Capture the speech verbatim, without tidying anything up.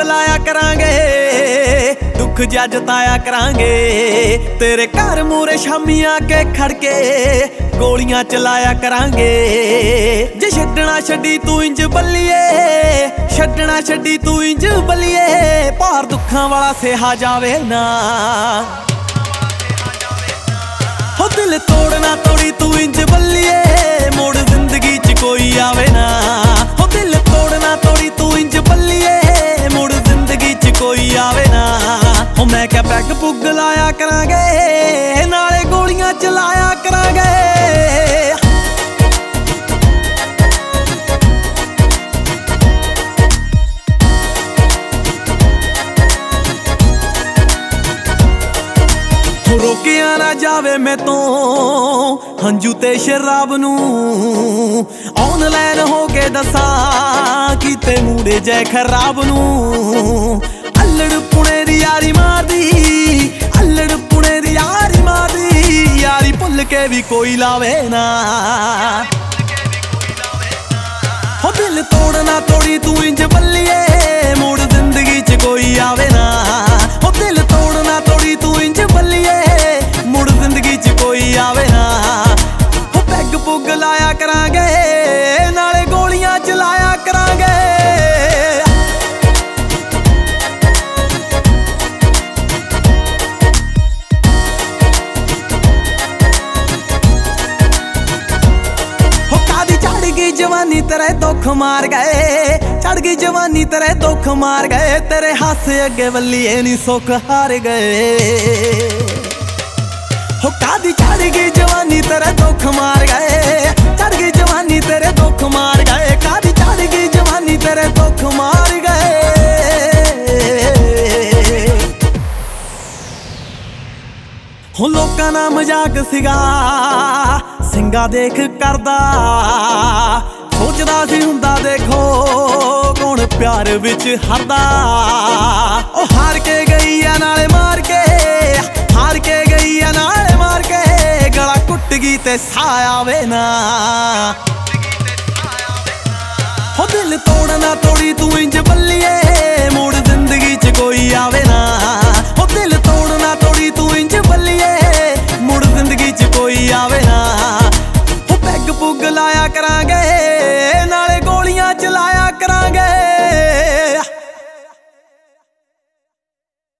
ਲਾਇਆ ਕਰਾਂਗੇ, ਦੁੱਖ ਜੱਜ ਤਾਇਆ ਕਰਾਂਗੇ। ਤੇਰੇ ਘਰ ਮੂਰੇ ਸ਼ਾਮੀ ਆ ਕੇ ਖੜ ਕੇ ਗੋਲੀਆਂ ਚਲਾਇਆ ਕਰਾਂਗੇ। ਜੇ ਛੱਡਣਾ ਛੱਡੀ ਤੂੰ ਇੰਜ ਬੱਲੀਏ, ਛੱਡਣਾ ਛੱਡੀ ਤੂੰ ਇੰਜ ਬੱਲੀਏ, ਭਾਰ ਦੁੱਖਾਂ ਵਾਲਾ ਸਿਹਾ ਜਾਵੇ ਨਾ। ਹੋ ਦਿਲ ਤੋੜਨਾ ਤੋੜੀ ਤੂੰ ਇੰਜ ਬੱਲੀਏ, ਮੁੜ ਜ਼ਿੰਦਗੀ ਚ ਕੋਈ ਆਵੇ ਨਾ। ਹੋ ਦਿਲ ਤੋੜਨਾ ਤੋੜੀ ਤੂੰ ਇੰਜ ਬੱਲੀਏ, ਮੁੜ ਜ਼ਿੰਦਗੀ ਚ ਕੋਈ ਆਵੇ ਨਾ। ਹੋ ਮੈਂ ਕਿਹਾ ਪੈਗ ਪੁੱਗ ਲਾਇਆ ਕਰਾਂਗੇ, ਨਾਲੇ ਗੋਲੀਆਂ ਚਲਾਇਆ ਕਰਾਂਗੇ। ਰੋਕਿਆ ਨਾ ਜਾਵੇ ਮੈਤੋਂ ਹੰਝੂ ਤੇ ਸ਼ਰਾਬ ਨੂੰ, ਆਨਲਾਈਨ ਹੋ ਕੇ ਦੱਸਾਂ ਕੀਤੇ ਮੂੜੇ ਜੈ ਖਰਾਬ ਨੂੰ। ਅੱਲੜ ਪੁਣੇ ਦੀ ਯਾਰੀ ਮਾਰਦੀ, ਅੱਲੜ ਪੁਣੇ ਦੀ ਯਾਰੀ ਮਾਰਦੀ, ਯਾਰੀ ਭੁੱਲ ਕੇ ਵੀ ਕੋਈ ਲਾਵੇ ਨਾ। ਹੋ ਦਿਲ ਤੋੜਨਾ ਤੋੜੀ ਤੂੰ ਇੰਜ ਬੱਲੀਏ, ਮੁੜ ਜ਼ਿੰਦਗੀ ਚ ਕੋਈ ਆਵੇ ਨਾ। ਹੋ ਦਿਲ ਤੋੜਨਾ ਤੋੜੀ ਤੂੰ ਇੰਜ ਬੱਲੀਏ, ਮੁੜ ਜ਼ਿੰਦਗੀ ਚ ਕੋਈ ਆਵੇ ਨਾ। ਹੋ ਪੈਗ ਪੁੱਗ ਲਾਇਆ ਕਰਾਂਗੇ, ਨਾਲੇ ਗੋਲੀਆਂ ਚਲਾਇਆ ਕਰਾਂਗੇ। ਹੋ ਕਾਦੀ ਚੜ ਗਈ ਜਵਾਨੀ ਤੇਰੇ ਦੁੱਖ ਮਾਰ ਗਏ, ਚੜ ਗਈ ਜਵਾਨੀ ਤੇਰੇ ਦੁੱਖ ਮਾਰ ਗਏ। ਤੇਰੇ ਹਾਸੇ ਅੱਗੇ ਵੱਲੀਏ ਨੀ ਸੁੱਖ ਹਾਰ ਗਏ। ਹੋ ਕਾਦੀ ਚੜ ਗਈ ਜਵਾਨੀ ਤੇਰੇ ਦੁੱਖ ਮਾਰ ਗਏ, ਚੜ ਗਈ ਜਵਾਨੀ ਤੇਰੇ ਦੁੱਖ ਮਾਰ ਗਏ। ਕਾਦੀ ਚੜ ਗਈ ਜਵਾਨੀ ਤੇਰੇ ਦੁੱਖ ਮਾਰ ਗਏ। ਹੋ ਲੋਕਾਂ ਦਾ ਮਜ਼ਾਕ ਸੀਗਾ ਸਿੰਘਾ ਦੇਖ ਕਰਦਾ, ਸੋਚਦਾ ਸੀ ਹੁੰਦਾ ਦੇਖੋ ਕੌਣ ਪਿਆਰ ਵਿੱਚ ਹਰਦਾ। ਉਹ ਹਾਰ ਕੇ ਗਈ ਆ ਨਾਲੇ ਮਾਰ ਕੇ, ਹਾਰ ਕੇ ਗਈ ਆ ਨਾਲੇ ਮਾਰ ਕੇ, ਗਲਾ ਘੁੱਟ ਗਈ ਤੇ ਸਾਹ ਆਵੇ ਨਾ। ਹੋ ਦਿਲ ਤੋੜਨਾ ਤੋੜੀ ਤੂੰ ਇੰਜ ਬੱਲੀਏ, ਮੁੜ ਜ਼ਿੰਦਗੀ ਚ ਕੋਈ ਆਵੇ ਨਾ।